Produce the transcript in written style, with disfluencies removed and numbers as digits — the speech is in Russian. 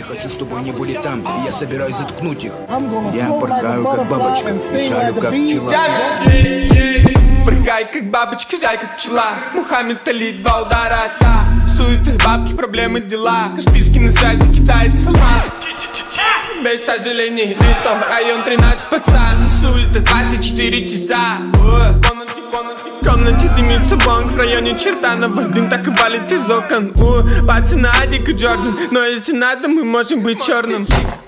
Не хочу, чтобы они были там, и я собираюсь заткнуть их. Я порхаю, как бабочка, и шарю, как пчела. Порхай, как бабочка, жай, как пчела. Мухаммед Али, 2 удара оса. Суеты, бабки, проблемы, дела. Каспийский на связи, китайцы, салат. Без сожалений, Лито, район 13, пацан. Суета 24 часа. В комнате дымится бонг, в районе Чертанова. Дым так и валит из окон. Пацаны, Адик и Джордан. Но если надо, мы можем быть черным.